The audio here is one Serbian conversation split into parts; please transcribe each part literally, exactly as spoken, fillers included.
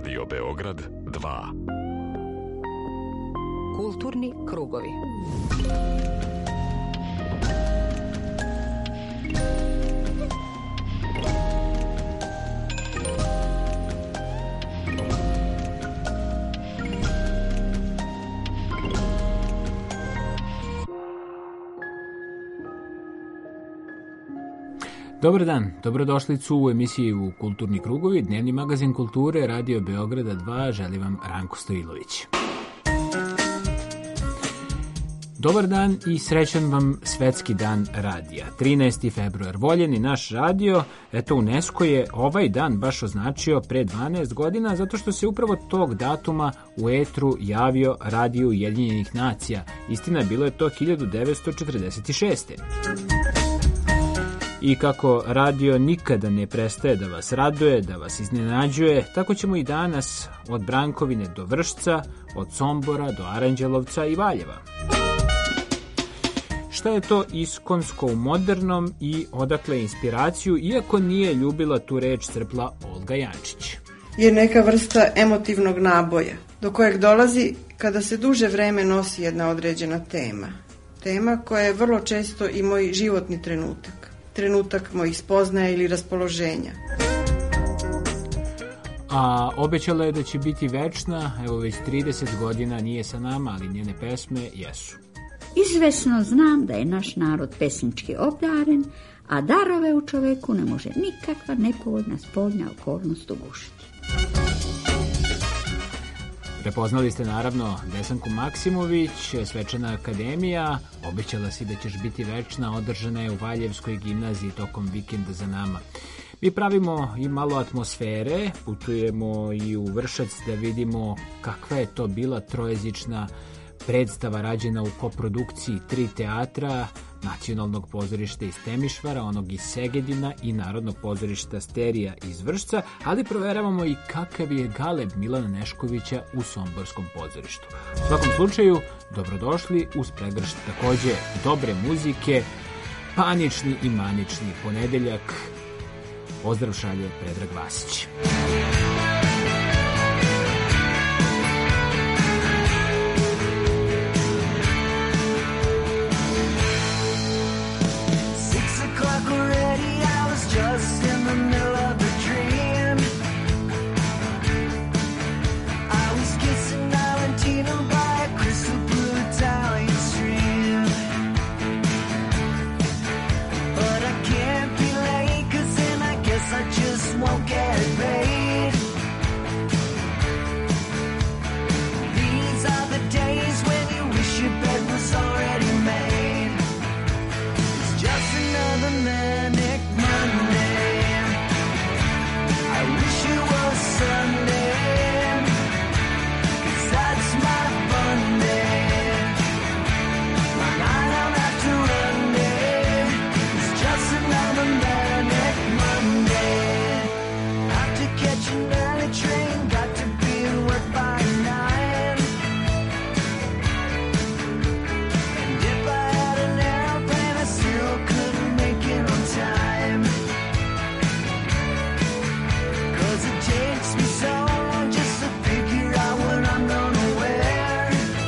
Radio Beograd dva. Kulturni krugovi. Dobar dan, dobrodošlicu u emisiju Kulturni krugovi, dnevni magazin kulture Radio Beograda dva, želi vam Ranko Stojilović. Dobar dan i srećan vam Svetski dan radija. trinaesti februar, voljeni naš radio. Eto, UNESCO je ovaj dan baš označio pre dvanaest godina, zato što se upravo tog datuma u etru javio Radio Ujedinjenih nacija. Istina, bilo je to hiljadu devetsto četrdeset šeste. I kako radio nikada ne prestaje da vas raduje, da vas iznenađuje, tako ćemo i danas od Brankovine do Vršca, od Sombora do Aranđelovca i Valjeva. Šta je to iskonsko u modernom i odakle inspiraciju, iako nije ljubila tu reč crpla Olga Jančić? Je neka vrsta emotivnog naboja, do kojeg dolazi kada se duže vreme nosi jedna određena tema. Tema koja je vrlo često i moj životni trenutak. Trenutak mojih spoznaja ili raspoloženja. A obećala je da će biti večna, evo već trideset godina nije sa nama, ali njene pesme jesu. Izvesno znam da je naš narod pesnički obdaren, a darove u čoveku ne može nikakva nepovoljna spoljna okolnost ugušiti. Prepoznali ste naravno Desanku Maksimović, Svečana akademija, obećala si da ćeš biti večna, održana je u Valjevskoj gimnaziji tokom vikenda za nama. Mi pravimo i malo atmosfere, putujemo i u Vršac da vidimo kakva je to bila trojezična predstava rađena u koprodukciji tri teatra, Nacionalnog pozorišta iz Temišvara, onog iz Segedina i Narodnog pozorišta Sterija iz Vršca, ali proveravamo i kakav je galeb Milana Neškovića u Somborskom pozorištu. U svakom slučaju, dobrodošli uz pregršt takođe dobre muzike, panični i manični ponedeljak. Pozdrav šalje Predrag Vasić. Just in the middle of a dream, I was kissing Valentino by a crystal blue Italian stream. But I can't be late, 'cause then I guess I just won't get paid. These are the days when you wish your bed was already made. It's just another manic Monday. I wish it was Sunday, 'cause that's my fun day. My night out after run day. It's just another manic Monday. After catching an early train, got to be at work by nine. And if I had an airplane, I still couldn't make it on time. It takes me so long just to figure out what I'm gonna wear.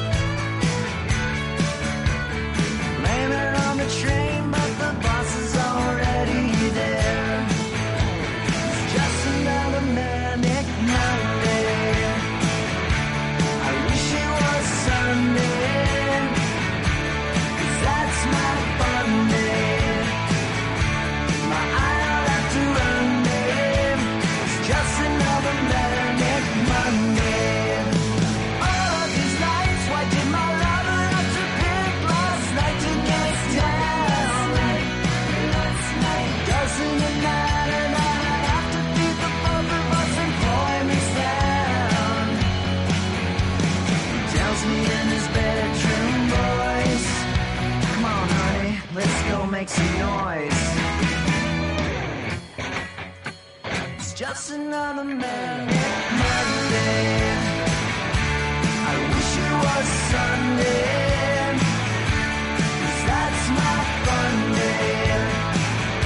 Blame it on the train, but the boss is already there. It's just another manic Monday. I wish it was Sunday, 'cause that's my fun day. My eye out after run day. Just another manic Monday. All of these nights, why did my lover have to pick last night to get us down? Doesn't it matter that I have to beat the both of us and boy me down? He tells me in his bedroom voice, come on honey, let's go make some noise. Just another manic Monday. I wish it was Sunday, 'cause that's my fun day.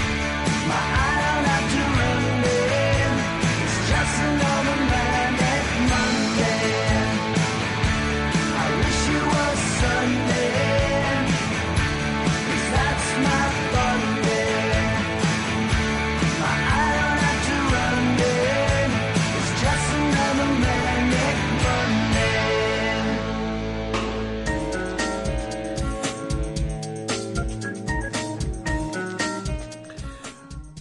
My eye out after run day. It's just another manic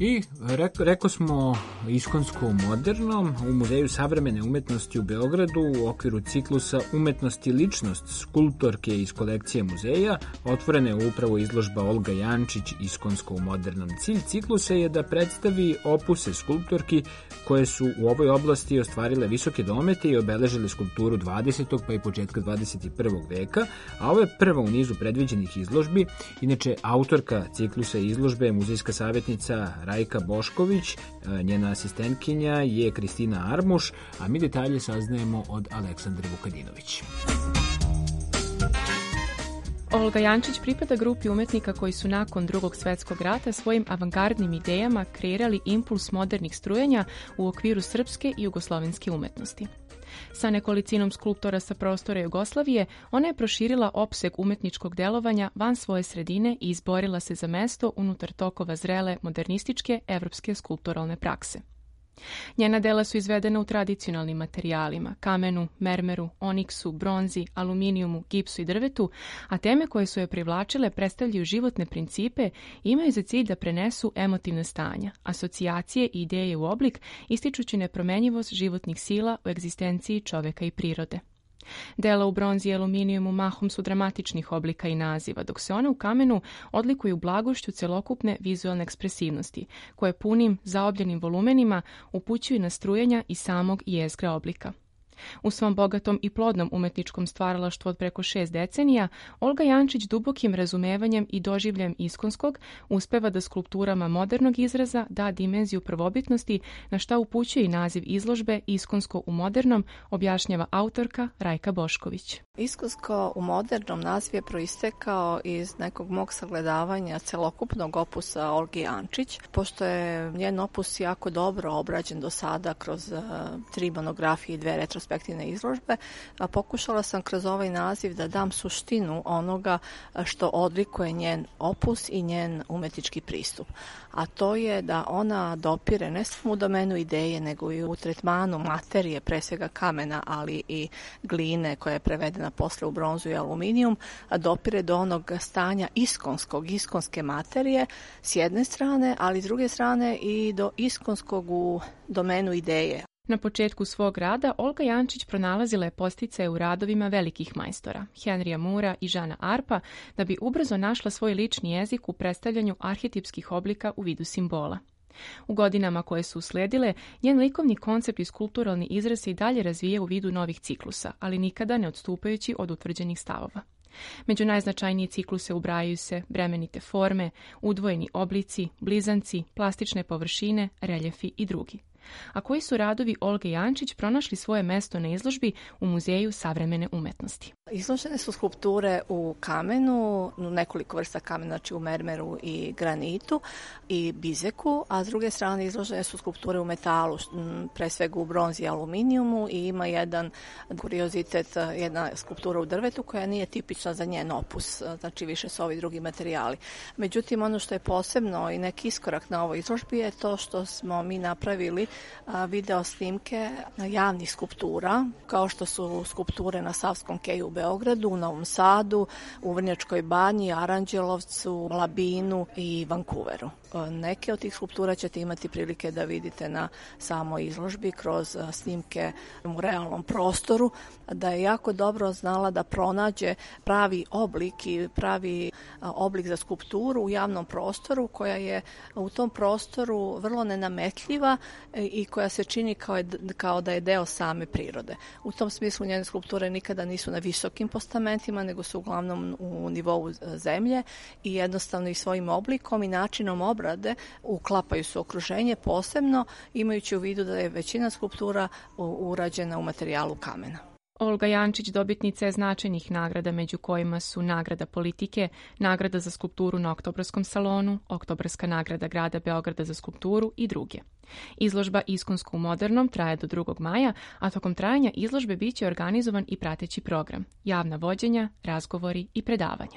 I reko, reko smo iskonsko moderno u Muzeju savremene umetnosti u Beogradu u okviru ciklusa Umetnost i ličnost skulptorke iz kolekcije muzeja otvorena je upravo izložba Olga Jančić iskonsko u modernom. Cilj ciklusa je da predstavi opuse skulptorki koje su u ovoj oblasti ostvarile visoke domete i obeležile skulpturu dvadesetog pa i početka dvadeset prvog veka, a ovo je prva u nizu predviđenih izložbi. Inače, autorka ciklusa izložbe je muzejska savjetnica Rajka Bošković, njena asistentkinja je Kristina Armuš, a mi detalje saznajemo od Aleksandre Vukadinović. Olga Jančić pripada grupi umetnika koji su nakon Drugog svjetskog rata svojim avangardnim idejama kreirali impuls modernih strujanja u okviru srpske i jugoslovenske umetnosti. Sa nekolicinom skulptora sa prostora Jugoslavije, ona je proširila opseg umetničkog delovanja van svoje sredine i izborila se za mesto unutar tokova zrele modernističke evropske skulpturalne prakse. Njena dela su izvedena u tradicionalnim materijalima, kamenu, mermeru, oniksu, bronzi, aluminijumu, gipsu i drvetu, a teme koje su je privlačile predstavljaju životne principe i imaju za cilj da prenesu emotivne stanja, asocijacije i ideje u oblik, ističući nepromenjivost životnih sila u egzistenciji čoveka i prirode. Dela u bronzi i aluminijumu mahom su dramatičnih oblika i naziva, dok se one u kamenu odlikuju blagošću celokupne vizualne ekspresivnosti, koje punim, zaobljenim volumenima upućuju na strujenja i samog jezgra oblika. U svom bogatom i plodnom umetničkom stvaralaštvu od preko šest decenija, Olga Jančić dubokim razumevanjem i doživljem iskonskog uspeva da skulpturama modernog izraza da dimenziju prvobitnosti, na šta upućuje i naziv izložbe Iskonsko u modernom, objašnjava autorka Rajka Bošković. Iskonsko u modernom naziv je proistekao iz nekog mog sagledavanja celokupnog opusa Olgi Jančić, pošto je njen opus jako dobro obrađen do sada kroz uh, tri monografije i dve retrospektivne izložbe, a pokušala sam kroz ovaj naziv da dam suštinu onoga što odlikuje njen opus i njen umetnički pristup. A to je da ona dopire ne samo u domenu ideje, nego i u tretmanu materije, pre svega kamena, ali i gline koja je prevedena posle u bronzu i aluminijum, a dopire do onog stanja iskonskog, iskonske materije s jedne strane, ali s druge strane i do iskonskog u domenu ideje. Na početku svog rada Olga Jančić pronalazila je posticaje u radovima velikih majstora, Henrya Moora i Jeana Arpa, da bi ubrzo našla svoj lični jezik u predstavljanju arhetipskih oblika u vidu simbola. U godinama koje su usledile, njen likovni koncept i skulpturalni izraz se i dalje razvije u vidu novih ciklusa, ali nikada ne odstupajući od utvrđenih stavova. Među najznačajnije cikluse ubrajaju se bremenite forme, udvojeni oblici, blizanci, plastične površine, reljefi i drugi. A koji su radovi Olge Jančić pronašli svoje mesto na izložbi u Muzeju savremene umetnosti? Izložene su skulpture u kamenu, nekoliko vrsta kamena, znači u mermeru i granitu i bizeku, a s druge strane izložene su skulpture u metalu, pre svega u bronzi i aluminijumu, i ima jedan kuriozitet, jedna skulptura u drvetu koja nije tipična za njen opus, znači više su ovi drugi materijali. Međutim, ono što je posebno i neki iskorak na ovoj izložbi je to što smo mi napravili video snimke javnih skulptura, kao što su skulpture na Savskom keju u Beogradu, u Novom Sadu, u Vrnjačkoj banji, Aranđelovcu, Labinu i Vancouveru. Neke od tih skulptura ćete imati prilike da vidite na samoj izložbi kroz snimke u realnom prostoru, da je jako dobro znala da pronađe pravi oblik i pravi oblik za skulpturu u javnom prostoru, koja je u tom prostoru vrlo nenametljiva i koja se čini kao, je, kao da je deo same prirode. U tom smislu njene skulpture nikada nisu na visokim postamentima, nego su uglavnom u nivou zemlje i jednostavno i svojim oblikom i načinom obrade uklapaju se u okruženje, posebno imajući u vidu da je većina skulptura urađena u materijalu kamena. Olga Jančić dobitnica je značajnih nagrada, među kojima su nagrada politike, nagrada za skulpturu na Oktobarskom salonu, Oktobarska nagrada grada Beograda za skulpturu i druge. Izložba Iskonsko u modernom traje do drugog maja, a tokom trajanja izložbe biće organizovan i prateći program, javna vođenja, razgovori i predavanja.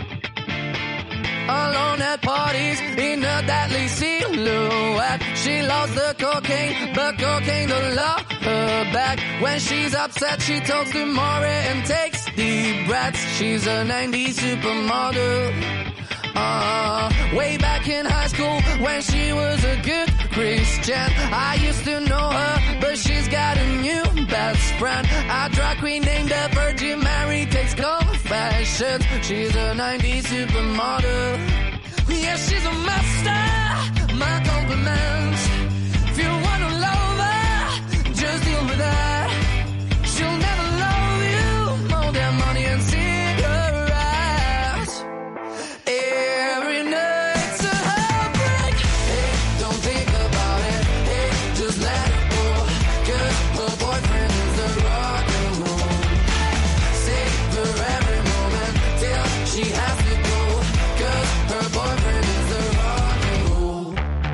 Alone at parties in a deadly silhouette. She loves loves the cocaine, but cocaine don't love her back. When she's upset, she talks to Maury and takes deep breaths. She's a nineties supermodel. Uh, way back in high school when she was a good Christian, I used to know her, but she's got a new best friend, a drag queen named the Virgin Mary, takes confessions. She's a nineties supermodel. Yeah, she's a master, my compliments. If you wanna love her, just deal with that. She'll never love you more than money and cigarettes. Every night's a heartbreak. Hey, don't think about it. Hey, just let it go. 'Cause her boyfriend is the rock and roll. Savor every moment till she has to go. 'Cause her boyfriend is the rock and roll.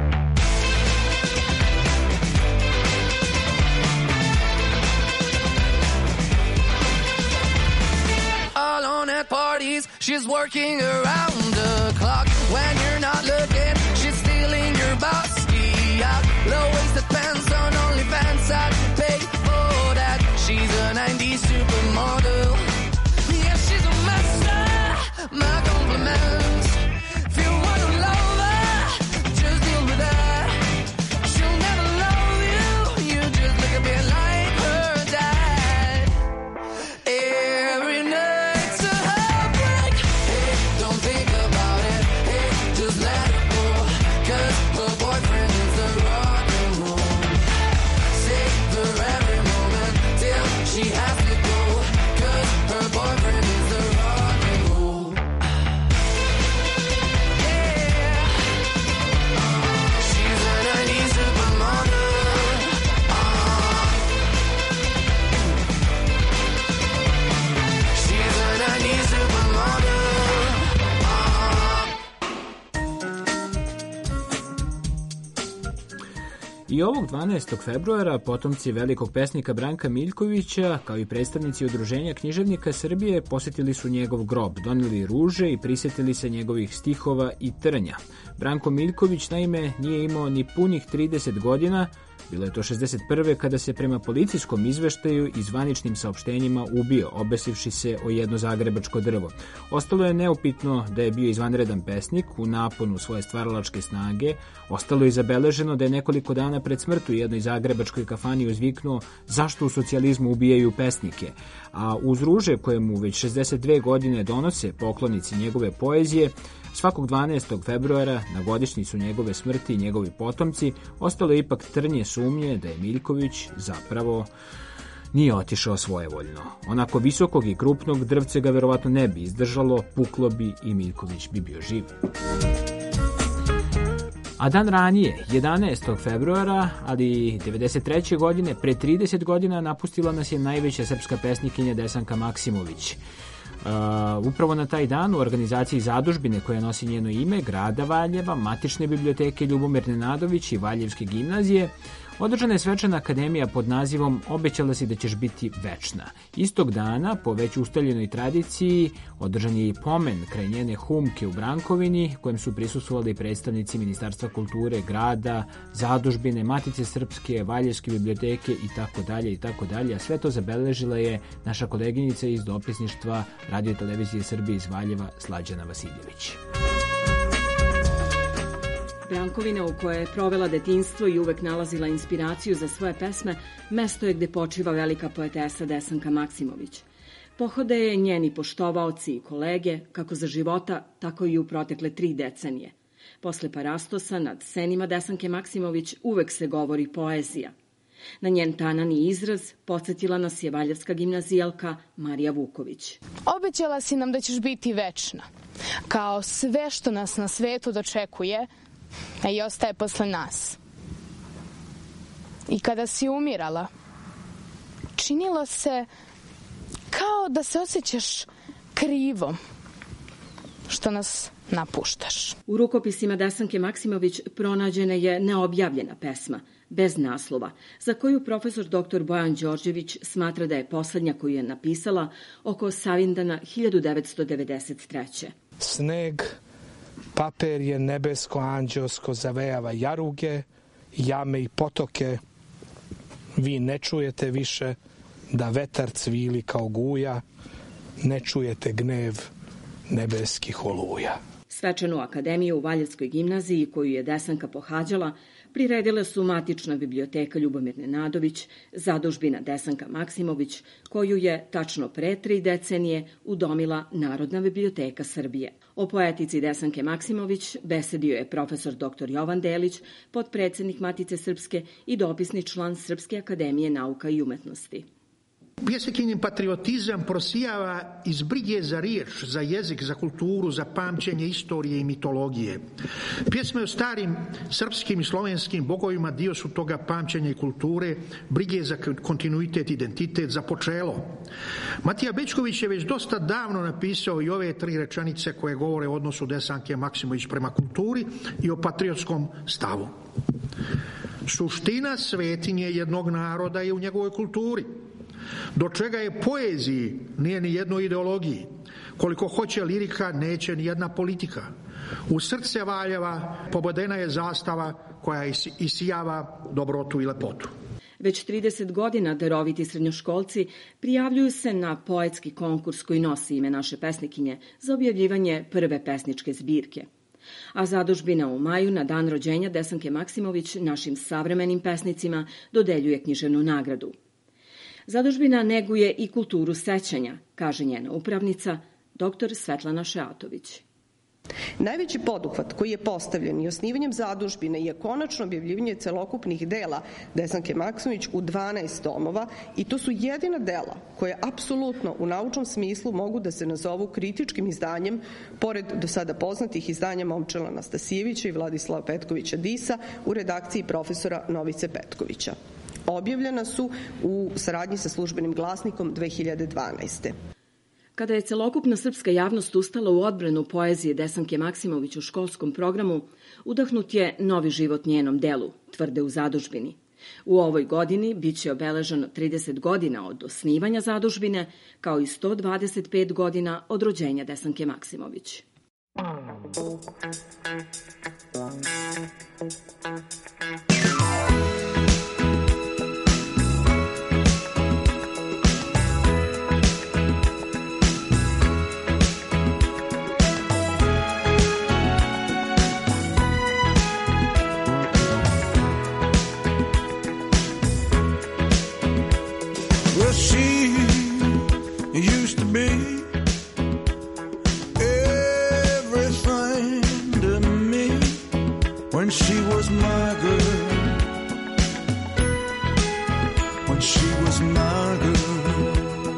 Alone at parties, she's working around the clock. When you're not looking, she's stealing your bossy out. Low-waisted pants on OnlyFans, I'd pay for that. She's a nineties supermodel. Yeah, she's a master, my compliments. If you wanna love her, just deal with that. She'll never love you, you just look a bit like her dad. Every night's a heartbreak. Hey, don't think about it. Hey, just let it go. 'Cause her boyfriend is the rock and roll. Savor every moment till she has to go. 'Cause her boyfriend is the rock and roll. Yeah. She's a nineties supermodel. Uh. She's a nineties supermodel. Uh. I ovog dvanaestog februara potomci velikog pesnika Branka Miljkovića, kao i predstavnici Udruženja književnika Srbije, posjetili su njegov grob, donijeli ruže i prisjetili se njegovih stihova i trnja. Branko Miljković, naime, nije imao ni punih trideset godina, bilo je to šezdeset prve kada se prema policijskom izveštaju i zvaničnim saopštenjima ubio, obesivši se o jedno zagrebačko drvo. Ostalo je neupitno da je bio izvanredan pesnik u naponu svoje stvaralačke snage, ostalo je zabeleženo da je nekoliko dana pred smrtu u jednoj zagrebačkoj kafani uzviknuo zašto u socijalizmu ubijaju pesnike, a uz ruže koje mu već šezdeset dve godine donose poklonici njegove poezije, svakog dvanaestog februara, na godišnjicu njegove smrti i njegovi potomci, ostalo je ipak trnje sumnje da je Miljković zapravo nije otišao svojevoljno. Onako visokog i krupnog drvce ga verovatno ne bi izdržalo, puklo bi i Miljković bi bio živ. A dan ranije, jedanaestog februara, ali devedeset treće godine, pre trideset godina, napustila nas je najveća srpska pesnikinja Desanka Maksimović. Uh, upravo na taj dan u organizaciji zadužbine koja nosi njeno ime, grada Valjeva, Matične biblioteke Ljubomir Nenadović i Valjevske gimnazije, održana je svečana akademija pod nazivom Obećala si da ćeš biti večna. Istog dana, po već ustaljenoj tradiciji, održan je i pomen kraj njene humke u Brankovini, kojem su prisustvovali predstavnici Ministarstva kulture, grada, zadužbine, Matice Srpske, Valjevske biblioteke i tako dalje i tako dalje. A sve to zabeležila je naša koleginica iz dopisništva Radio televizije Srbije iz Valjeva, Slađana Vasiljević. Brankovina, u kojoj je provela detinjstvo i uvek nalazila inspiraciju za svoje pesme, mesto je gde počiva velika poetesa Desanka Maksimović. Pohode je njeni poštovaoci i kolege, kako za života, tako i u protekle tri decenije. Posle Parastosa, nad senima Desanke Maksimović uvek se govori poezija. Na njen tanani izraz podsjetila nas je valjevska gimnazijalka Marija Vuković. Obećala si nam da ćeš biti večna, kao sve što nas na svetu dočekuje, a i ostaje posle nas. I kada si umirala, činilo se kao da se osjećaš krivom što nas napuštaš. U rukopisima Desanke Maksimović pronađena je neobjavljena pesma, bez naslova, za koju profesor doktor Bojan Đorđević smatra da je poslednja koju je napisala oko Savindana hiljadu devetsto devedeset treće. Sneg, papir je nebesko-anđelsko zavejava jaruge jame i potoke, vi ne čujete više da vetar cvili kao guja, ne čujete gnev nebeskih oluja. Svečanu akademiju u Valjevskoj gimnaziji, koju je Desanka pohađala, priredile su Matična biblioteka Ljubomirne Nadović, Zadužbina Desanka Maksimović, koju je tačno pre tri decenije udomila Narodna biblioteka Srbije. O poetici Desanke Maksimović besedio je profesor doktor Jovan Delić, potpredsednik Matice Srpske i dopisni član Srpske akademije nauka i umetnosti. Pjesekinjen patriotizam prosijava iz brige za riječ, za jezik, za kulturu, za pamćenje istorije i mitologije. Pjesme o starim srpskim i slovenskim bogovima dio su toga pamćenja i kulture, brige za kontinuitet, identitet, za počelo. Matija Bećković je već dosta davno napisao i ove tri rečenice koje govore o odnosu Desanke Maksimović prema kulturi i o patriotskom stavu. Suština svetinje jednog naroda je u njegovoj kulturi, do čega je poeziji nije ni jednoj ideologiji. Koliko hoće lirika, neće ni jedna politika. U srce Valjeva pobodena je zastava koja isijava dobrotu i lepotu. Već trideset godina daroviti srednjoškolci prijavljuju se na poetski konkurs koji nosi ime naše pesnikinje za objavljivanje prve pesničke zbirke. A Zadužbina u maju, na dan rođenja Desanke Maksimović, našim savremenim pesnicima dodeljuje književnu nagradu. Zadužbina neguje i kulturu sećanja, kaže njena upravnica, doktor Svetlana Šeatović. Najveći poduhvat koji je postavljen i osnivanjem zadužbine je konačno objavljivanje celokupnih dela Desanke Maksimović u dvanaest tomova i to su jedina dela koje apsolutno u naučnom smislu mogu da se nazovu kritičkim izdanjem, pored do sada poznatih izdanja Momčila Anastasijevića i Vladislava Petkovića Disa u redakciji profesora Novice Petkovića. Objavljena su u saradnji sa Službenim glasnikom dve hiljade dvanaeste. Kada je celokupna srpska javnost ustala u odbranu poezije Desanke Maksimović u školskom programu, udahnut je novi život njenom delu, tvrde u Zadužbini. U ovoj godini biće obeleženo trideset godina od osnivanja Zadužbine, kao i sto dvadeset pet godina od rođenja Desanke Maksimović. When she was my girl, when she was my girl,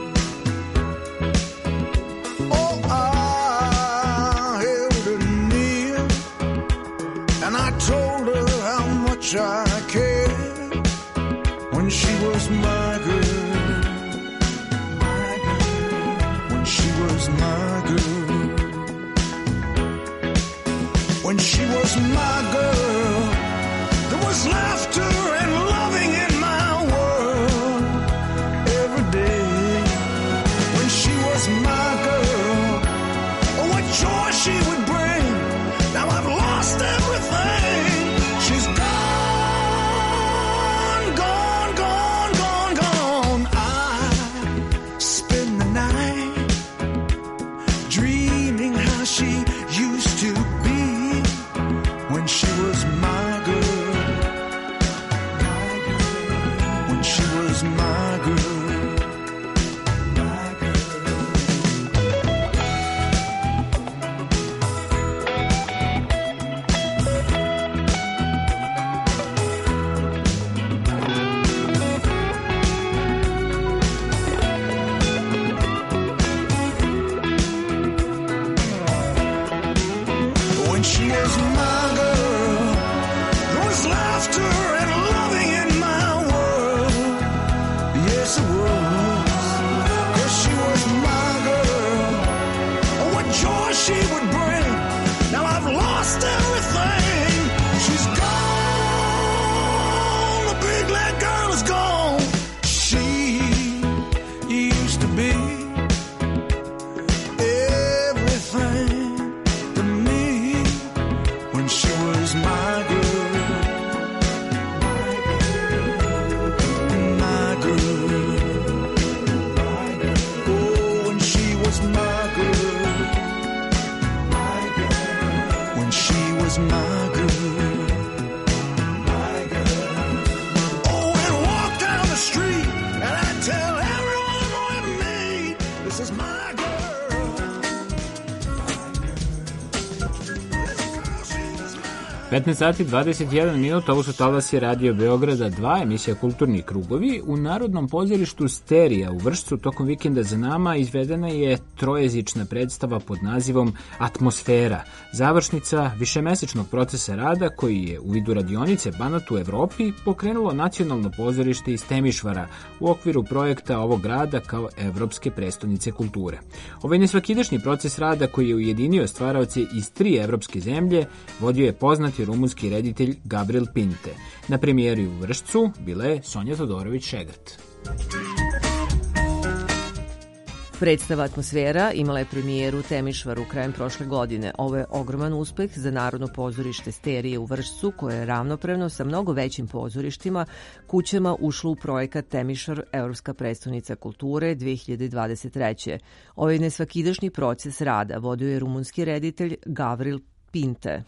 oh, I held her near, and I told her how much I cared. When she was my girl, my girl, when she was my girl, when she was my girl, there was laughter and loving in my world every day. When she was my girl, oh, what joy she would bring. Now I've lost everything. She's gone, gone, gone, gone, gone. I spend the night dreaming how she used to be. When she was my girl, my girl, when she was my girl, my girl. When she was my girl, there was laughter and loving in my world. Yes, it was. 'Cause she was my girl. Oh, what joy she would bring. Now I've lost everything. She's gone. The big leg girl is gone. She used to be everything to me. When she was my girl, petnaest sati dvadeset jedan minut, ovo su talasi Radio Beograda dva, emisija Kulturni krugovi. U Narodnom pozorištu Sterija u Vršcu tokom vikenda za nama izvedena je trojezična predstava pod nazivom Atmosfera, završnica višemesečnog procesa rada koji je u vidu radionice Banat u Evropi pokrenulo Nacionalno pozorište iz Temišvara u okviru projekta ovog grada kao Evropske prestonice kulture. Ovaj nesvakidašnji proces rada koji je ujedinio stvaraoce iz tri evropske zemlje vodio je poznati rumunski reditelj Gavril Pinte. Na premijeri u Vršcu bila je Sonja Todorović-Šegrt. Predstava Atmosfera imala je premijeru u Temišvaru krajem prošle godine. Ovo je ogroman uspeh za Narodno pozorište Sterije u Vršcu, koje je ravnopravno sa mnogo većim pozorištima, kućama ušlo u projekat Temišvar Evropska prestonica kulture dve hiljade dvadeset treće. Ovaj nesvakidašnji proces rada vodio je rumunski reditelj Gavril Pinte.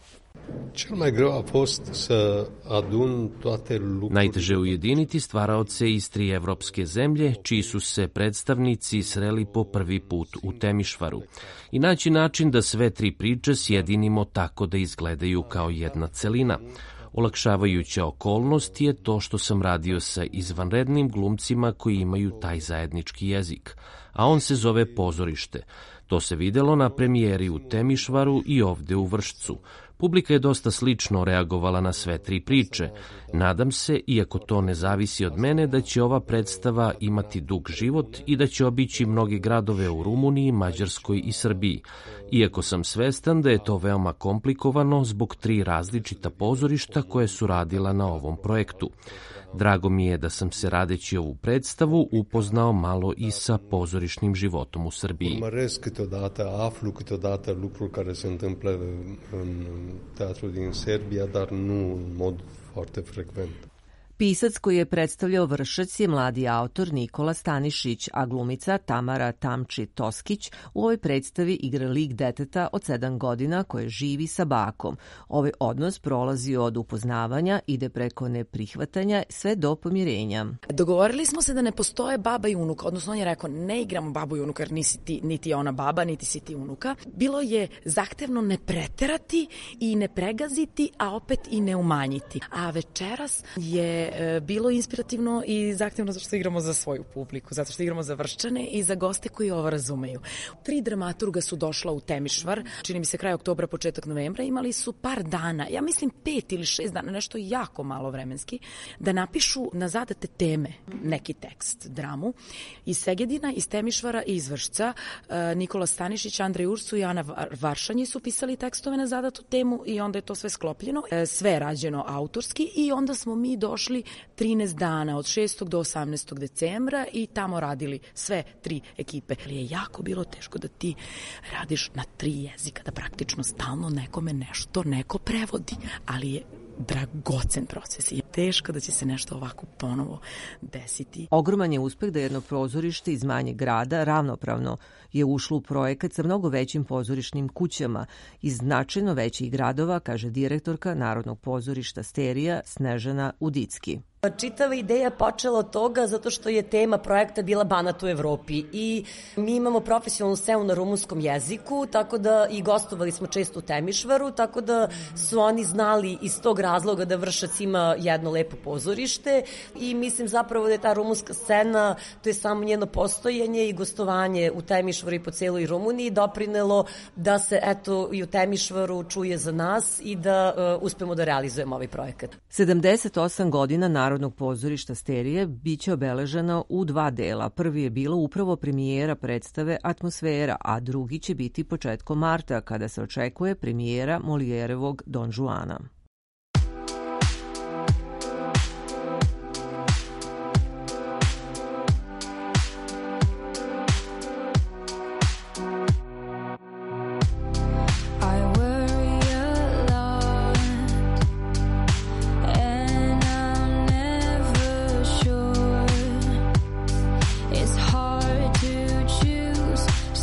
Najteže ujediniti stvaraoce iz tri evropske zemlje, čiji su se predstavnici sreli po prvi put u Temišvaru, i naći način da sve tri priče sjedinimo tako da izgledaju kao jedna celina. Olakšavajuća okolnost je to što sam radio sa izvanrednim glumcima koji imaju taj zajednički jezik, a on se zove pozorište. To se videlo na premijeri u Temišvaru i ovde u Vršcu. Publika je dosta slično reagovala na sve tri priče. Nadam se, iako to ne zavisi od mene, da će ova predstava imati dug život i da će obići mnoge gradove u Rumuniji, Mađarskoj i Srbiji. Iako sam svestan da je to veoma komplikovano zbog tri različita pozorišta koje su radila na ovom projektu. Drago mi je da sam se radeći ovu predstavu upoznao malo i sa pozorišnim životom u Srbiji. Urmăresc câteodată, aflu câteodată lucruri care se întâmplă în teatru din Serbia, dar nu în mod foarte frecvent. Pisac koji je predstavljao Vršac je mladi autor Nikola Stanišić, a glumica Tamara Tamči-Toskić u ovoj predstavi igra lik deteta od sedam godina koje živi sa bakom. Ovaj odnos prolazi od upoznavanja, ide preko neprihvatanja sve do pomirenja. Dogovorili smo se da ne postoje baba i unuka, odnosno on je rekao ne igramo babu i unuka jer nisi ti, niti je ona baba, niti si ti unuka. Bilo je zahtevno ne preterati i ne pregaziti, a opet i ne umanjiti. A večeras je bilo inspirativno i zahtevno zato što igramo za svoju publiku, zato što igramo za Vrščane i za goste koji ovo razumeju. Tri dramaturga su došla u Temišvar, čini mi se kraj oktobra, početak novembra, imali su par dana, ja mislim pet ili šest dana, nešto jako malo vremenski, da napišu na zadate teme neki tekst, dramu. Iz Segedina, iz Temišvara i iz Vršca, Nikola Stanišić, Andrej Ursu i Ana Varšanji su pisali tekstove na zadatu temu i onda je to sve sklopljeno, sve je rađeno autorski i onda smo mi došli trinaest dana od šestog do osamnaestog decembra i tamo radili sve tri ekipe. Ali je jako bilo teško da ti radiš na tri jezika, da praktično stalno nekome nešto neko prevodi, ali je dragocen proces i teško da će se nešto ovako ponovo desiti. Ogroman je uspeh da jedno pozorište iz manjeg grada ravnopravno je ušlo u projekat sa mnogo većim pozorišnim kućama iz značajno većih gradova, kaže direktorka Narodnog pozorišta Sterija Snežana Udicki. Čitava ideja počela od toga zato što je tema projekta bila Banat u Evropi i mi imamo profesionalnu scenu na rumunskom jeziku, tako da i gostovali smo često u Temišvaru, tako da su oni znali iz tog razloga da Vršac ima jedno lepo pozorište i mislim zapravo da je ta rumunska scena, to je samo njeno postojanje i gostovanje u Temišvaru i po celoj Rumuniji doprinelo da se eto i u Temišvaru čuje za nas i da uh, uspemo da realizujemo ovaj projekat. sedamdeset osam godina Narodnog pozorišta Sterije biće obeleženo u dva dela. Prvi je bilo upravo premijera predstave Atmosfera, a drugi će biti početkom marta, kada se očekuje premijera Molijerevog Don Juana.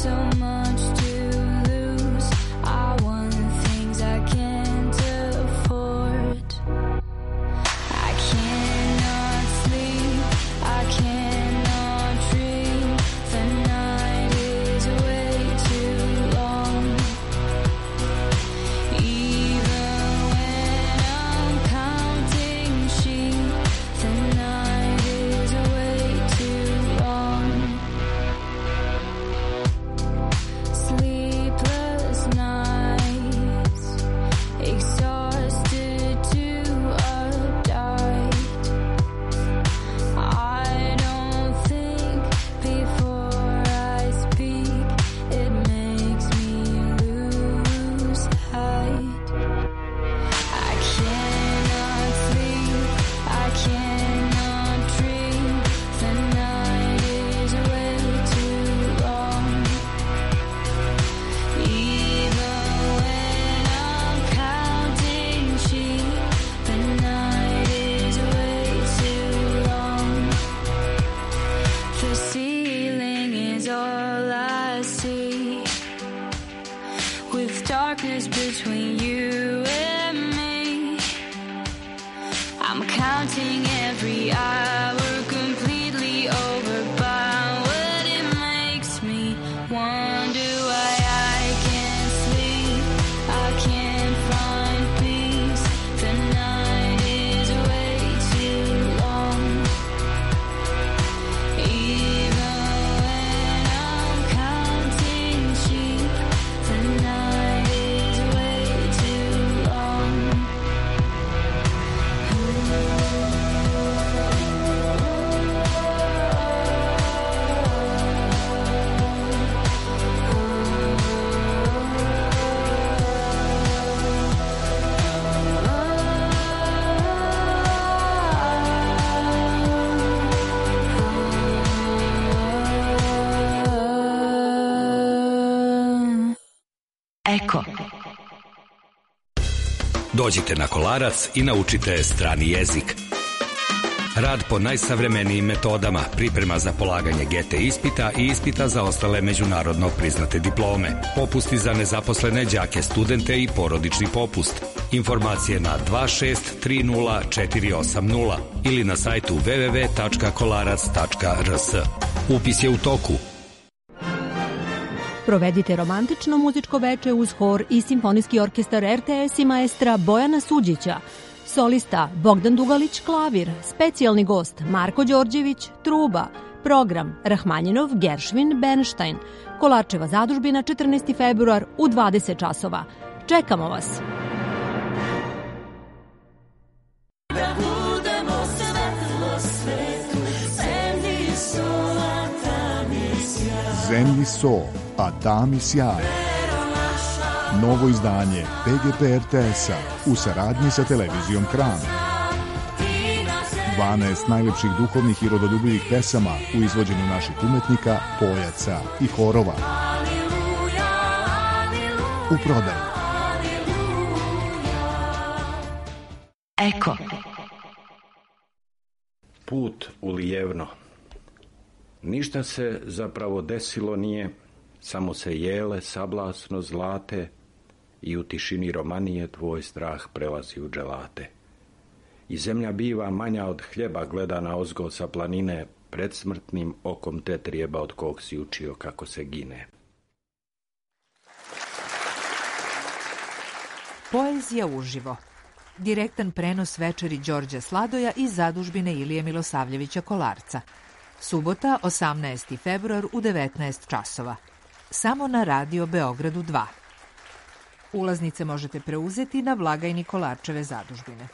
For The ceiling is all I see, with darkness between you and me. I'm counting every hour, completely overbound. What it makes me wonder why I can't sleep, I can't find peace. The night is way too long. Even when I'm counting sheep, the night is way too long. Eko. Dođite na Kolarac i naučite strani jezik. Rad po najsavremenijim metodama, priprema za polaganje G T ispita i ispita za ostale međunarodno priznate diplome, popusti za nezaposlene đake, studente i porodični popust. Informacije na dva šest tri nula četiri osam nula ili na sajtu w w w tačka kolarac tačka r s. Upis je u toku. Provedite romantično muzičko veče uz hor i simfonijski orkestar R T S i maestra Bojana Suđića. Solista Bogdan Dugalić klavir, specijalni gost Marko Đorđević truba, program Rahmanjinov, Geršvin, Bernstein. Kolarčeva zadužbina četrnaesti februar u dvadeset časova. Čekamo vas! Da budemo svetlo svetu, zemlji sol, a tami sjaj. Zemlji sol, a tami sjaj. Novo izdanje P G P R T S-a u saradnji sa televizijom Kran. dvanaest najlepših duhovnih i rodoljubivih pesama u izvođenju naših umetnika, pojaca i horova. U prodaju. Eko. Put u Lijevno. Ništa se zapravo desilo nije, samo se jele sablasno zlate i u tišini romanije tvoj strah prelazi u dželate. I zemlja biva manja od hljeba gledana ozgo sa planine, predsmrtnim okom te trijeba od kog si učio kako se gine. Poezija uživo. Direktan prenos večeri Đorđa Sladoja iz zadužbine Ilije Milosavljevića Kolarca. Subota, osamnaesti februar u devetnaest časova. Samo na Radio Beogradu dva. Ulaznice možete preuzeti na blagajni Kolarčeve zadužbine.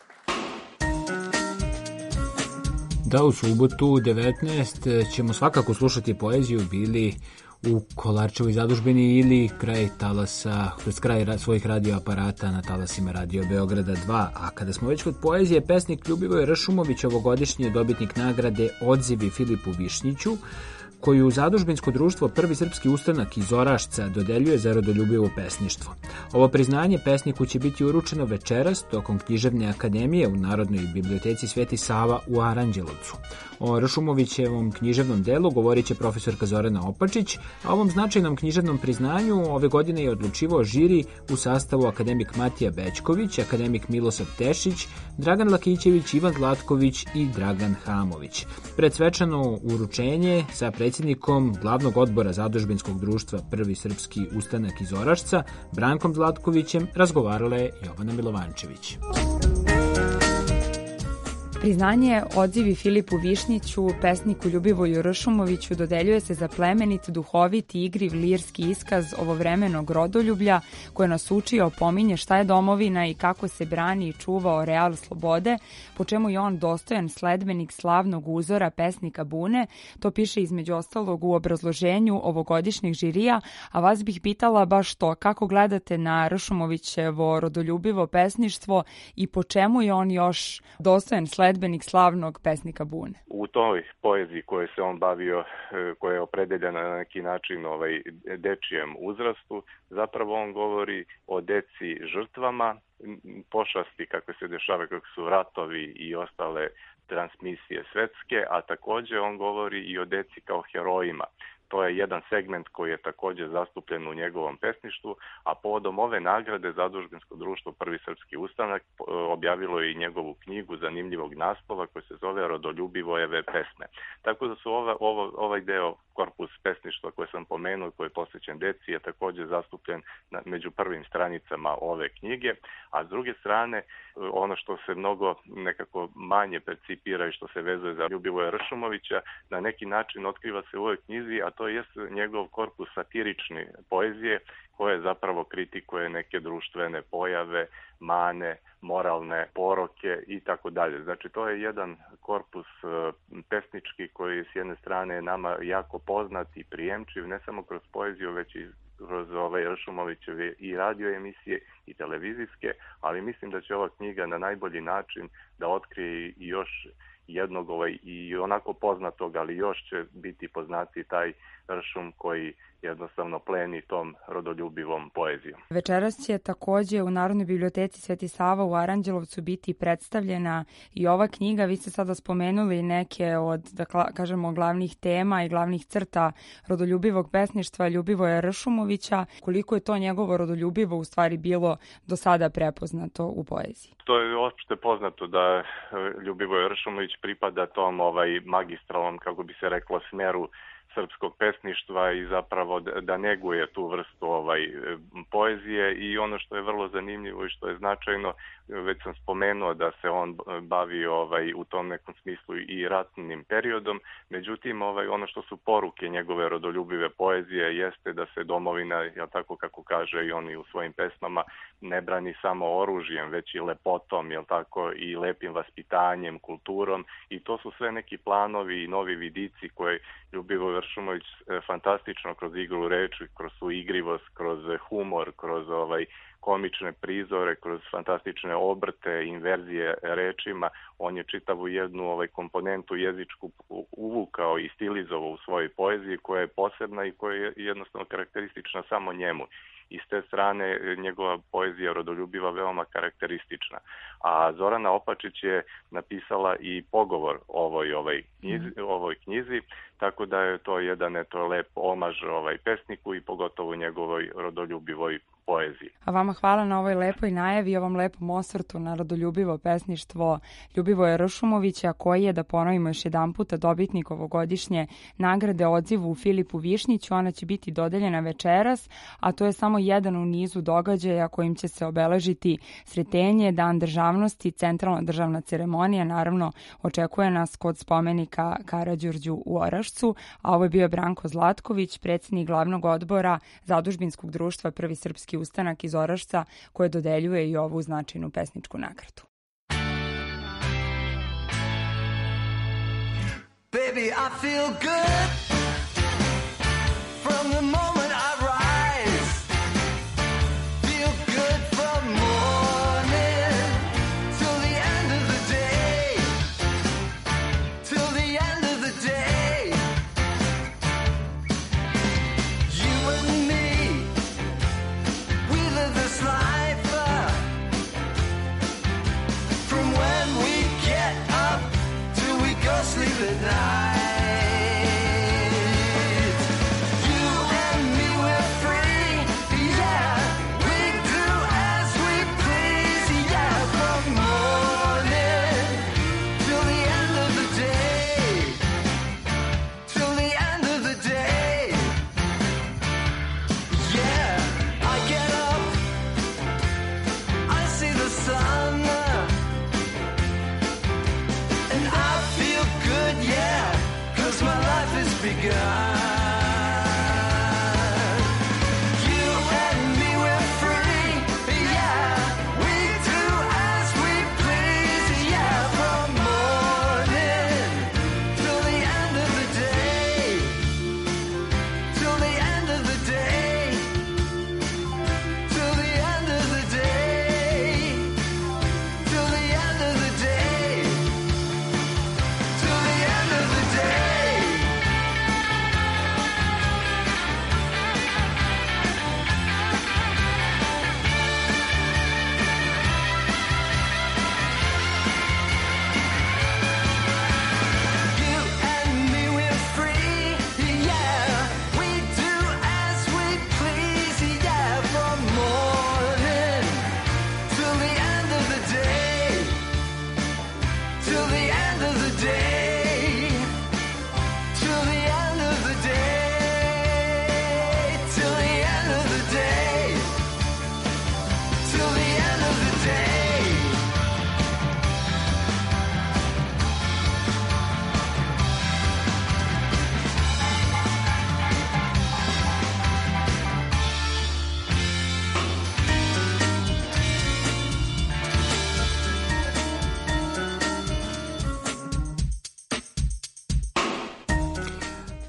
Da, u subotu devetnaest ćemo svakako slušati poeziju bili u Kolarčevoj zadužbini ili kraj talasa, kroz kraj svojih radioaparata na talasima Radio Beograda dva. A kada smo već kod poezije, pesnik Ljubivoj Ršumović ovogodišnji je dobitnik nagrade Odzivi Filipu Višnjiću, koju zadužbinsko društvo Prvi srpski ustanak iz Orašca dodeljuje za rodoljubivo pesništvo. Ovo priznanje pesniku će biti uručeno večeras tokom Književne akademije u Narodnoj biblioteci Sveti Sava u Aranđelovcu. O Ršumovićevom književnom delu govorit će profesorka Zorana Opačić, a ovom značajnom književnom priznanju ove godine je odlučivao žiri u sastavu akademik Matija Bećković, akademik Milosav Tešić, Dragan Lakićević, Ivan Zlatković i Dragan Hamović. Pred svečano uručenje sa predsjednikom glavnog odbora zadužbinskog društva Prvi srpski ustanak iz Orašca, Brankom Zlatkovićem, razgovarala je Jovana Milovančević. Priznanje Odzivi Filipu Višnjiću, pesniku Ljubivoju Ršumoviću, dodeljuje se za plemenit, duhovit i igriv lirski iskaz ovovremenog rodoljublja koje nas uči i opominje šta je domovina i kako se brani i čuva o real slobode, po čemu je on dostojan sledbenik slavnog uzora pesnika Bune. To piše između ostalog u obrazloženju ovogodišnjeg žirija, a vas bih pitala baš to, kako gledate na Ršumovićevo rodoljubivo pesništvo i po čemu je on još dostojan sledbenik slavnog pesnika Bune? U toj poeziji kojoj se on bavio, koja je opredeljena na neki način ovaj, dečijem uzrastu, zapravo on govori o deci žrtvama, pošasti kakve se dešavaju, kako su ratovi i ostale transmisije svetske, a takođe on govori i o deci kao herojima. To je jedan segment koji je takođe zastupljen u njegovom pesništvu, a povodom ove nagrade Zadužbinsko društvo Prvi srpski ustanak objavilo je i njegovu knjigu zanimljivog naslova koji se zove Rodoljubivojeve pesme. Tako da su ova, ovo, ovaj deo korpus pesništva koje sam pomenuo, koji je posvećen deci, je takođe zastupljen na, među prvim stranicama ove knjige, a s druge strane ono što se mnogo nekako manje percipira i što se vezuje za Ljubivoja Ršumovića, na neki način otkriva se u ovoj knjizi, a to je njegov korpus satirične poezije koje zapravo kritikuje neke društvene pojave, mane, moralne poroke i tako dalje. Znači to je jedan korpus pesnički koji s jedne strane je nama jako poznat i prijemčiv, ne samo kroz poeziju, već i kroz ove Ršumovićeve i radio emisije i televizijske, ali mislim da će ova knjiga na najbolji način da otkrije i još jednog ovaj, i onako poznatog, ali još će biti poznati taj Ršum koji jednostavno pleni tom rodoljubivom poezijom. Večeras će takođe u Narodnoj biblioteci Sveti Sava u Aranđelovcu biti predstavljena i ova knjiga. Vi ste sada spomenuli neke od, da kažemo, glavnih tema i glavnih crta rodoljubivog pesništva Ljubivoja Ršumovića. Koliko je to njegovo rodoljubivo u stvari bilo do sada prepoznato u poeziji? To je opšte poznato da Ljubivoj Ršumović pripada tom ovaj magistralnom, kako bi se reklo, smeru srpskog pesništva i zapravo da neguje tu vrstu ovaj poezije. I ono što je vrlo zanimljivo i što je značajno, već sam spomenuo da se on bavi ovaj u tom nekom smislu i ratnim periodom, međutim ovaj ono što su poruke njegove rodoljubive poezije jeste da se domovina, ja tako kako kaže i on u svojim pesmama, ne brani samo oružjem, već i lepotom, jel tako, i lepim vaspitanjem, kulturom, i to su sve neki planovi i novi vidici koje Ljubivoj Ršumović fantastično kroz igru reči, kroz su igrivost, kroz humor, kroz ovaj komične prizore, kroz fantastične obrte, inverzije rečima, on je čitavu jednu ovaj komponentu jezičku uvukao i stilizovao u svojoj poeziji koja je posebna i koja je jednostavno karakteristična samo njemu. I s te strane njegova poezija rodoljubiva veoma karakteristična. A Zorana Opačić je napisala i pogovor ovoj ovoj knjizi, mm. ovoj knjizi, tako da je to jedan eto lep omaž ovaj pesniku i pogotovo njegovoj rodoljubivoj poeziji. A vama hvala na ovoj lepoj najavi i ovom lepom osvrtu na rodoljubivo pesništvo Ljubivoja Ršumovića, koji je, da ponovimo još jedan puta, dobitnik ovogodišnje nagrade Odzivu Filipu Višnjiću. Ona će biti dodeljena večeras, a to je samo jedan u nizu događaja kojim će se obeležiti Sretenje, Dan državnosti, centralna državna ceremonija. Naravno, očekuje nas kod spomenika Karađorđu u Orašcu, a ovo je bio Branko Zlatković, predsjednik glavnog odbora Zadužbinskog društva Prvi srpski ustanak iz Orašca, koje dodeljuje i ovu značajnu pesničku nagradu. Baby, I feel good from the moment I rise. Feel good from morning till the end of the day. Till the end of the day. You and me, we live this life uh, from when we get up till we go sleep at night. You and me, we're free, yeah. We do as we please, yeah. From morning till the end of the day. Till the end of the day. Yeah, I get up, I see the sun, and I feel good, yeah, 'cause my life has begun. You and me, we're free, yeah. We do as we please, yeah. From morning till the end of the day. Till the end of the day. Till the end of the day. Till the end of the day. Till the end of the day.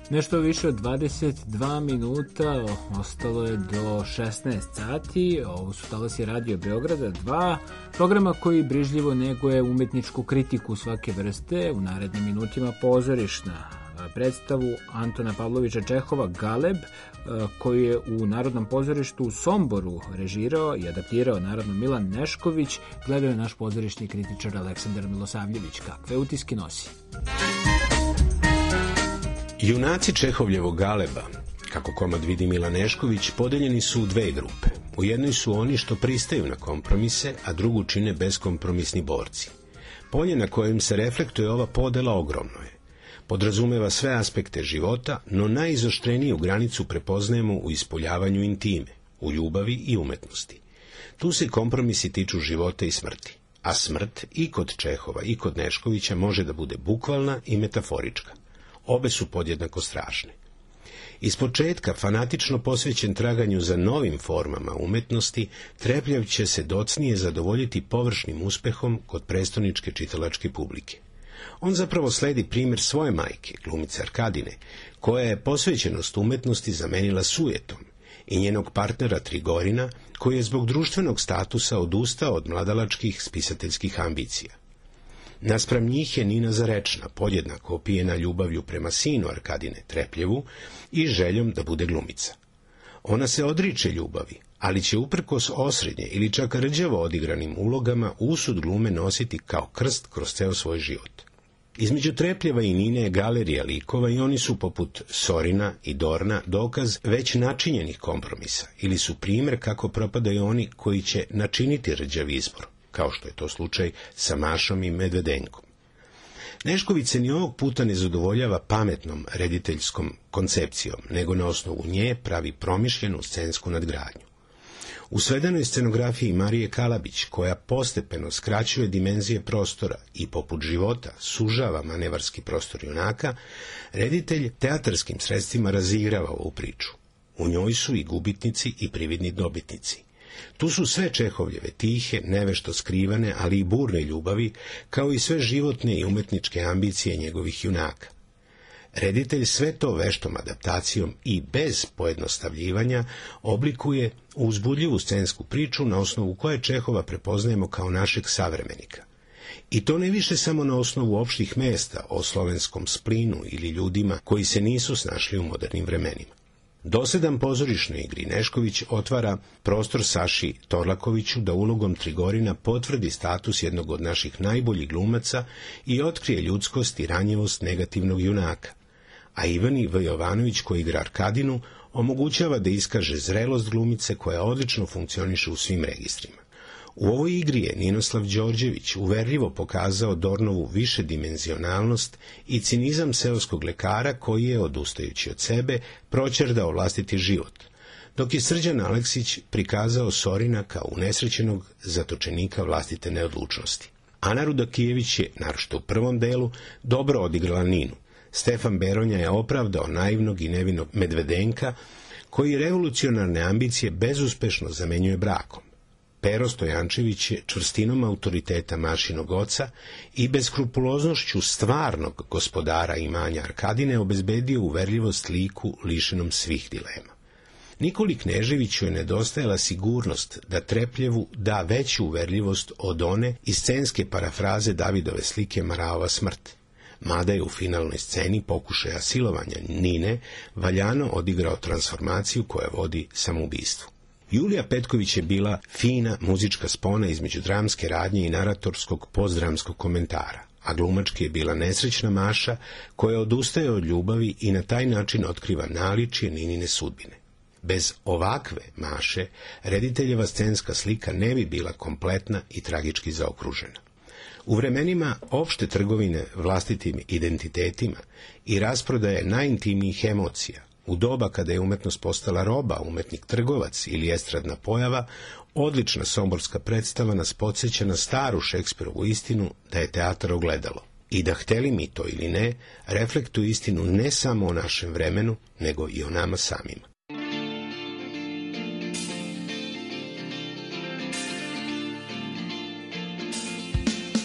Nešto više od dvadeset dva minuta, ostalo je do šesnaest sati. Ovo su talasi Radio Beograda dva, programa koji brižljivo neguje umetničku kritiku svake vrste. U narednim minutima pozorišna predstavu Antona Pavlovića Čehova Galeb, koju je u Narodnom pozorištu u Somboru režirao i adaptirao naravno Milan Nešković. Gledao je naš pozorišni kritičar Aleksandar Milosavljević. Kakve utiske nosi? Junaci Čehovljevog Galeba, kako komad vidi Milan Nešković, podeljeni su u dve grupe. U jednoj su oni što pristaju na kompromise, a drugu čine beskompromisni borci. Polje na kojem se reflektuje ova podela ogromno je. Podrazumeva sve aspekte života, no najizoštreniju granicu prepoznajemo u ispoljavanju intime, u ljubavi i umetnosti. Tu se kompromisi tiču života i smrti, a smrt i kod Čehova i kod Neškovića može da bude bukvalna i metaforička. Obe su podjednako strašne. Iz početka, fanatično posvećen traganju za novim formama umetnosti, Trepljev će se docnije zadovoljiti površnim uspehom kod prestoničke čitalačke publike. On zapravo sledi primjer svoje majke, glumice Arkadine, koja je posvećenost umetnosti zamenila sujetom, i njenog partnera Trigorina, koji je zbog društvenog statusa odustao od mladalačkih spisateljskih ambicija. Naspram njih je Nina Zarečna, podjednako opijena ljubavlju prema sinu Arkadine, Trepljevu, i željom da bude glumica. Ona se odriče ljubavi, ali će uprkos osrednje ili čak rđavo odigranim ulogama usud glume nositi kao krst kroz ceo svoj život. Između Trepljeva i Nine je galerija likova i oni su poput Sorina i Dorna dokaz već načinjenih kompromisa ili su primjer kako propadaju oni koji će načiniti rđav izbor, kao što je to slučaj sa Mašom i Medvedenkom. Nešković se ni ovog puta ne zadovoljava pametnom rediteljskom koncepcijom, nego na osnovu nje pravi promišljenu scensku nadgradnju. U svedenoj scenografiji Marije Kalabić, koja postepeno skraćuje dimenzije prostora i poput života sužava manevarski prostor junaka, reditelj teatarskim sredstvima razigrava ovu priču. U njoj su i gubitnici i prividni dobitnici. Tu su sve Čehovljeve tihe, nevešto skrivane, ali i burne ljubavi, kao i sve životne i umetničke ambicije njegovih junaka. Reditelj sve to veštom adaptacijom i bez pojednostavljivanja oblikuje uzbudljivu scensku priču na osnovu koje Čehova prepoznajemo kao našeg savremenika. I to ne više samo na osnovu opštih mesta o slovenskom splinu ili ljudima koji se nisu snašli u modernim vremenima. Dosedan pozorišnoj igri Nešković otvara prostor Saši Torlakoviću da ulogom Trigorina potvrdi status jednog od naših najboljih glumaca i otkrije ljudskost i ranjivost negativnog junaka. A Ivani V. Jovanović, koji igra Arkadinu, omogućava da iskaže zrelost glumice koja odlično funkcioniše u svim registrima. U ovoj igri je Ninoslav Đorđević uverljivo pokazao Dornovu višedimenzionalnost i cinizam seoskog lekara koji je, odustajući od sebe, proćerdao vlastiti život, dok je Srđan Aleksić prikazao Sorina kao unesrećenog zatočenika vlastite neodlučnosti. Ana Rudakijević je, naročito u prvom delu, dobro odigrala Ninu. Stefan Beronja je opravdao naivnog i nevinog Medvedenka, koji revolucionarne ambicije bezuspešno zamenjuje brakom. Pero Stojančević je čvrstinom autoriteta Mašinog oca i beskrupuloznošću stvarnog gospodara imanja Arkadine obezbedio uverljivost liku lišenom svih dilema. Nikoli Kneževiću je nedostajala sigurnost da Trepljevu da veću uverljivost od one iz scenske parafraze Davidove slike Maraova smrt. Mada je u finalnoj sceni pokušaja silovanja Nine valjano odigrao transformaciju koja vodi samoubistvu. Julija Petković je bila fina muzička spona između dramske radnje i naratorskog postdramskog komentara, a glumački je bila nesrećna Maša koja odustaje od ljubavi i na taj način otkriva naličje Ninine sudbine. Bez ovakve Maše, rediteljeva scenska slika ne bi bila kompletna i tragički zaokružena. U vremenima opšte trgovine vlastitim identitetima i rasprodaje najintimnijih emocija, u doba kada je umetnost postala roba, umetnik trgovac ili estradna pojava, odlična somborska predstava nas podsjeća na staru Šekspirovu istinu da je teatar ogledalo. I da hteli mi to ili ne, reflektuje istinu ne samo o našem vremenu, nego i o nama samima.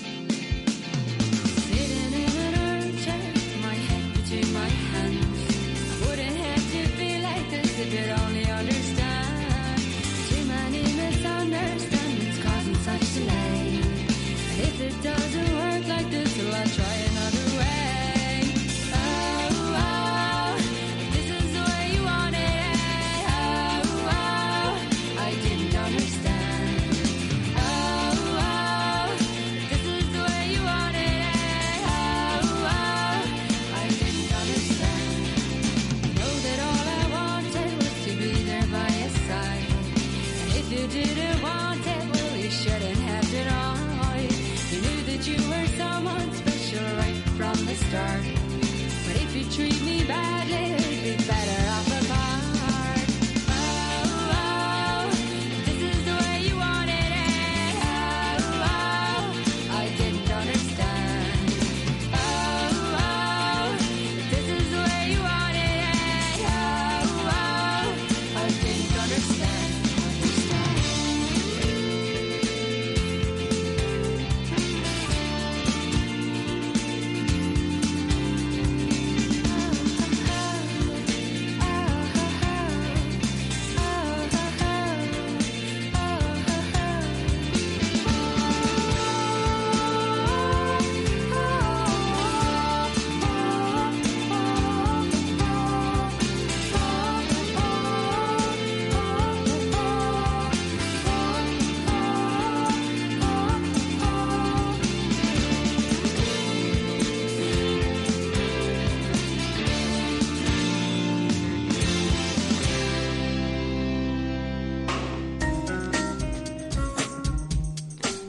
Sitting in an urchin, my head between my hands.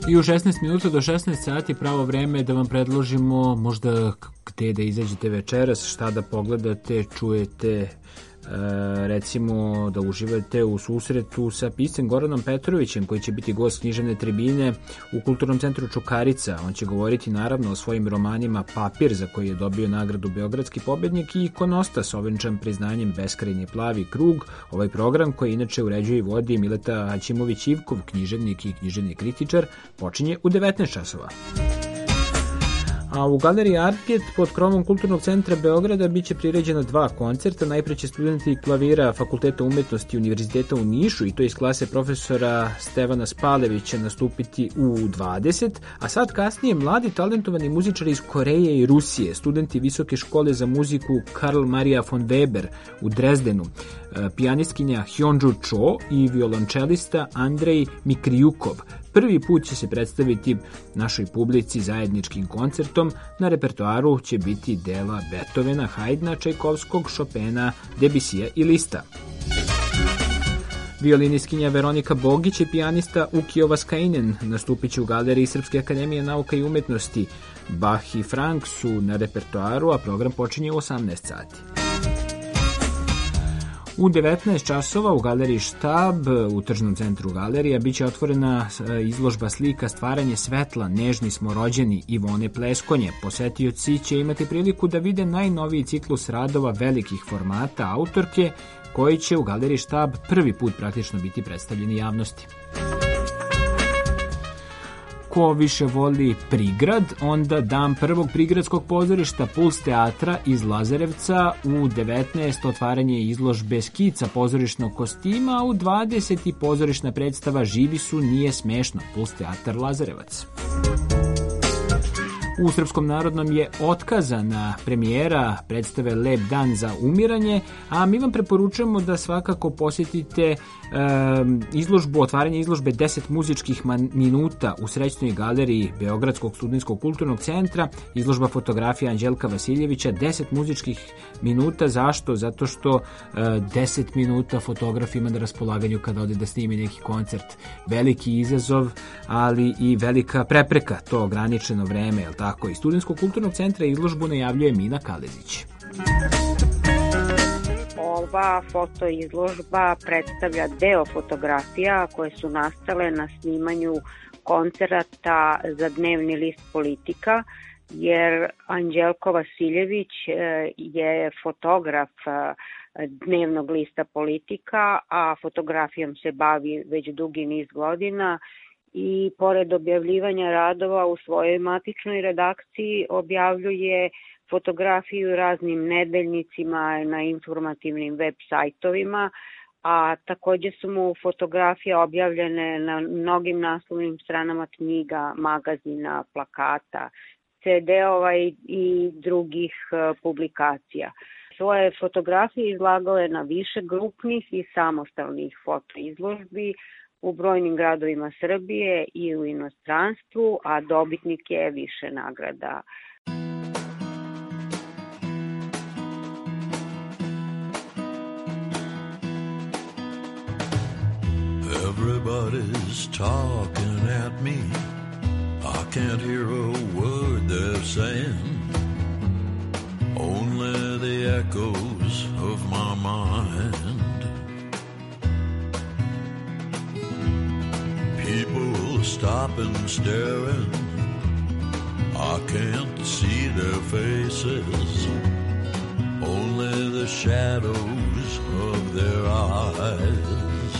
I u šesnaest minuta do šesnaest sati pravo vreme da vam predložimo možda gde da izađete večeras, šta da pogledate, čujete, E, recimo da uživate u susretu sa piscem Goranom Petrovićem, koji će biti gost književne tribine u Kulturnom centru Čukarica. On će govoriti naravno o svojim romanima Papir, za koji je dobio nagradu Beogradski pobednik, i Ikonostas, ovenčan priznanjem Beskrajni plavi krug. Ovaj program, koji inače uređuje i vodi Mileta Haćimović-Ivkov, književnik i književni kritičar, počinje u devetnaest časova. A u galeriji Arket pod krovom Kulturnog centra Beograda biće priređena dva koncerta. Najpre će studenti klavira Fakulteta umetnosti Univerziteta u Nišu, i to iz klase profesora Stevana Spalevića, nastupiti u dvadeset, a sad kasnije mladi talentovani muzičari iz Koreje i Rusije, studenti Visoke škole za muziku Karl Maria von Weber u Drezdenu, pijanistkinja Hyunju Cho i violončelista Andrej Mikrijukov. Prvi put će se predstaviti našoj publici zajedničkim koncertom. Na repertoaru će biti dela Beethovena, Haydna, Čajkovskog, Chopina, Debussyja i Lista. Violinistkinja Veronika Bogić i pijanista Ukio Vaskainen nastupit će u galeriji Srpske akademije nauka i umetnosti. Bach i Frank su na repertoaru, a program počinje u osamnaest sati. U devetnaest časova u galeriji Štab u tržnom centru galerija biće otvorena izložba slika Stvaranje svetla, nežni smo rođeni Ivone Pleskonje. Posetioci će imati priliku da vide najnoviji ciklus radova velikih formata autorke, koji će u galeriji Štab prvi put praktično biti predstavljeni javnosti. Ko više voli prigrad, onda dan prvog prigradskog pozorišta Puls teatra iz Lazarevca, u devetnaest otvaranje izložbe skica pozorišnog kostima, a u dvadeset pozorišna predstava Živi su, nije smešno, Puls teatar Lazarevac. U Srpskom narodnom je otkazana premijera predstave Lep dan za umiranje, a mi vam preporučujemo da svakako posjetite e, izložbu, otvaranje izložbe deset muzičkih minuta u Srećnoj galeriji Beogradskog studentskog kulturnog centra. Izložba fotografija Anđelka Vasiljevića, deset muzičkih minuta. Zašto? Zato što e, deset minuta fotograf ima na raspolaganju kada ode da snimi neki koncert. Veliki izazov, ali i velika prepreka, to ograničeno vreme, jel tako? Iz Studentskog kulturnog centra izložbu najavljuje Mina Kalezić. Ova fotoizložba predstavlja deo fotografija koje su nastale na snimanju koncerata za dnevni list Politika, jer Anđelko Vasiljević je fotograf dnevnog lista Politika, a fotografijom se bavi već dugi niz godina i pored objavljivanja radova u svojoj matičnoj redakciji objavljuje fotografiju raznim nedeljnicima na informativnim web sajtovima, a takođe su mu fotografije objavljene na mnogim naslovnim stranama knjiga, magazina, plakata, ce de-ova i, i drugih publikacija. Svoje fotografije izlagao je na više grupnih i samostalnih fotoizložbi u brojnim gradovima Srbije i u inostranstvu, a dobitnik je više nagrada. Everybody's talking at me. I can't hear a word they're saying. Only the echoes of my mind. People stop and staring. I can't see their faces. Only the shadows of their eyes.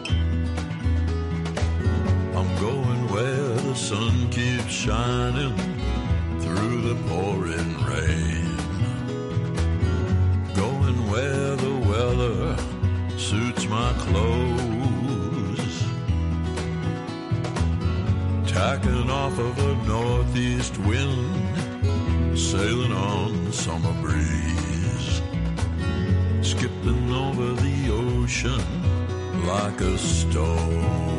I'm going where the sun keeps shining through the pouring rain. Going where the weather suits my clothes. Tacking off of a northeast wind, sailing on summer breeze. Skipping over the ocean like a stone.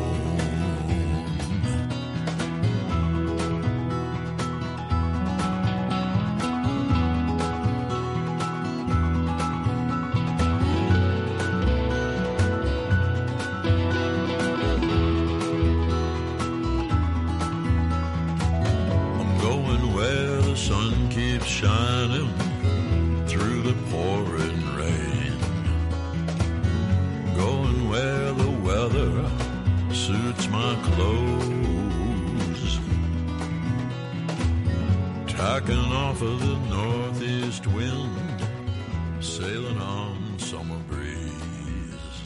rocking off of the northeast wind, sailing on summer breeze,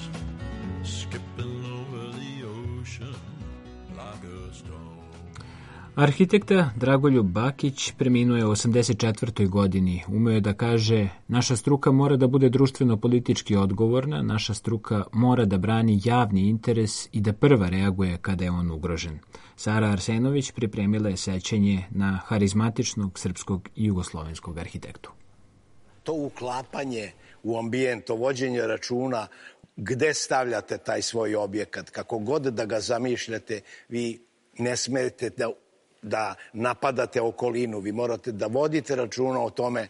skipping over the ocean like a stone. Arhitekta Dragoljub Bakić preminuo je u osamdeset četvrtoj godini. Umeo je da kaže: naša struka mora da bude društveno-politički odgovorna, naša struka mora da brani javni interes i da prva reaguje kada je on ugrožen. Sara Arsenović pripremila je sećanje na harizmatičnog srpskog i jugoslovenskog arhitektu. To uklapanje u ambijent, to vođenje računa, gde stavljate taj svoj objekat, kako god da ga zamišljate, vi ne smete da da napadate okolinu, vi morate da vodite računa o tome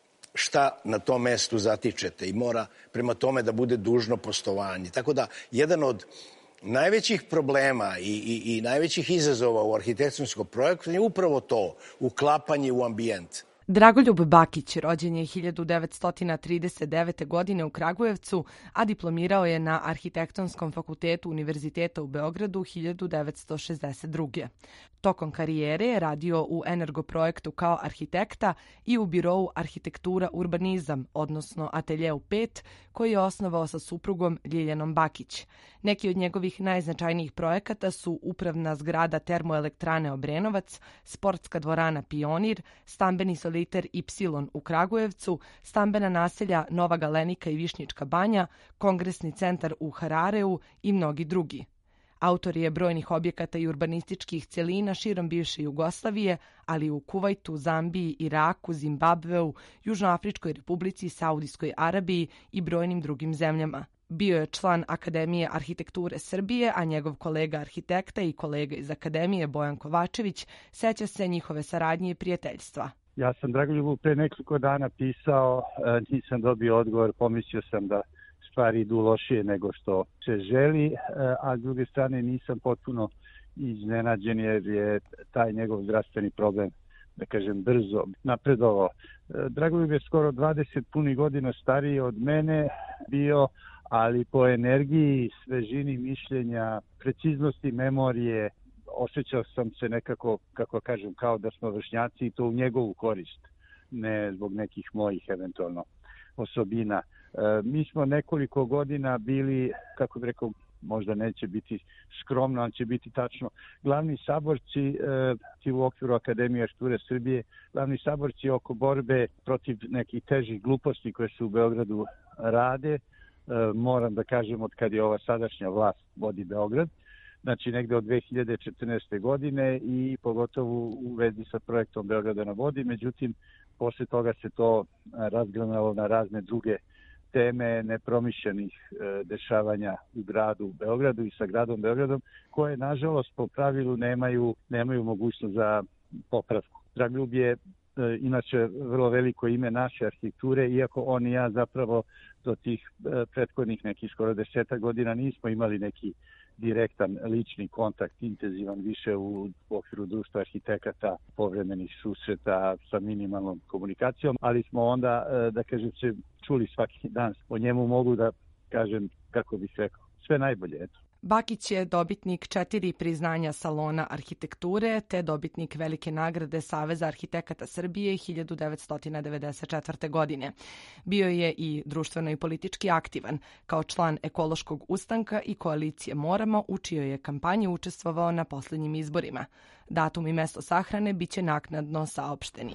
šta na tom mestu zatičete i mora prema tome da bude dužno poštovanje. Tako da, jedan od najvećih problema i, i, i najvećih izazova u arhitektonskom projektu je upravo to, uklapanje u ambijent. Dragoljub Bakić rođen je hiljadu devetsto trideset devete. godine u Kragujevcu, a diplomirao je na Arhitektonskom fakultetu Univerziteta u Beogradu hiljadu devetsto šezdeset druge. Tokom karijere je radio u Energoprojektu kao arhitekta i u birovu Arhitektura urbanizam, odnosno Ateljeu pet, koji je osnovao sa suprugom Ljiljanom Bakić. Neki od njegovih najznačajnijih projekata su upravna zgrada Termoelektrane Obrenovac, sportska dvorana Pionir, stambeni soliter Y u Kragujevcu, stambena naselja Nova Galenika i Višnjička banja, kongresni centar u Harareu i mnogi drugi. Autor je brojnih objekata i urbanističkih cjelina širom bivše Jugoslavije, ali u Kuvajtu, Zambiji, Iraku, Zimbabveu, Južnoafričkoj republici, Saudijskoj Arabiji i brojnim drugim zemljama. Bio je član Akademije arhitekture Srbije, a njegov kolega arhitekta i kolega iz Akademije Bojan Kovačević seća se njihove saradnje i prijateljstva. Ja sam Dragoljubu pre nekoliko dana pisao, nisam dobio odgovor, pomislio sam da stvari idu lošije nego što se želi, a s druge strane nisam potpuno iznenađen jer je taj njegov zdravstveni problem, da kažem, brzo napredovao. Dragoljub je skoro dvadeset punih godina stariji od mene bio, ali po energiji, svežini mišljenja, preciznosti memorije, osjećao sam se nekako, kako kažem, kao da smo vršnjaci i to u njegovu korist, ne zbog nekih mojih eventualno osobina. E, mi smo nekoliko godina bili, kako bih rekao, možda neće biti skromno, ali će biti tačno, glavni saborci e, u okviru Akademije arhitekture Srbije, glavni saborci oko borbe protiv nekih težih gluposti koje se u Beogradu rade. E, moram da kažem, od kad je ova sadašnja vlast vodi Beograd, znači negde od dve hiljade četrnaeste. godine i pogotovo u vezi sa projektom Beograda na vodi. Međutim, posle toga se to razgranalo na razne druge teme nepromišljenih e, dešavanja u gradu Beogradu i sa gradom Beogradom, koje, nažalost, po pravilu nemaju, nemaju mogućnost za popravku. Dragoljub je e, inače vrlo veliko ime naše arhitekture, iako on i ja zapravo do tih e, prethodnih nekih skoro deseta godina nismo imali neki direktan lični kontakt, intenzivan više u okviru društva arhitekata, povremenih susreta sa minimalnom komunikacijom, ali smo onda, da kažem, se čuli svaki dan. O njemu mogu da kažem, kako bih rekao, sve najbolje, eto. Bakić je dobitnik četiri priznanja Salona arhitekture, te dobitnik velike nagrade Saveza arhitekata Srbije hiljadu devetsto devedeset četvrte. godine. Bio je i društveno i politički aktivan, kao član Ekološkog ustanka i koalicije Moramo, u čijoj je kampanji učestvovao na posljednjim izborima. Datum i mesto sahrane biće naknadno saopšteni.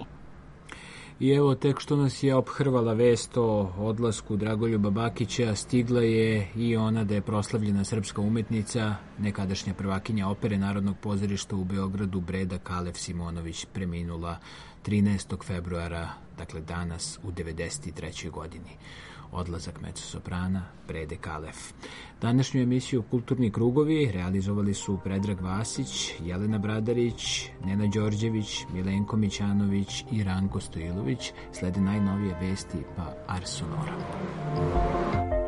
I evo, tek što nas je ophrvala vest o odlasku Dragoljuba Bakića, stigla je i ona da je proslavljena srpska umetnica, nekadašnja prvakinja opere Narodnog pozorišta u Beogradu, Breda Kalev Simonović, preminula trinaestog februara, dakle danas, u devedeset trećoj. godini. Odlazak mezzosoprana Brede Kalev. Današnju emisiju Kulturni krugovi realizovali su Predrag Vasić, Jelena Bradarić, Nena Đorđević, Milenko Mićanović i Ranko Stojilović. Slede najnovije vesti pa Ars Sonora.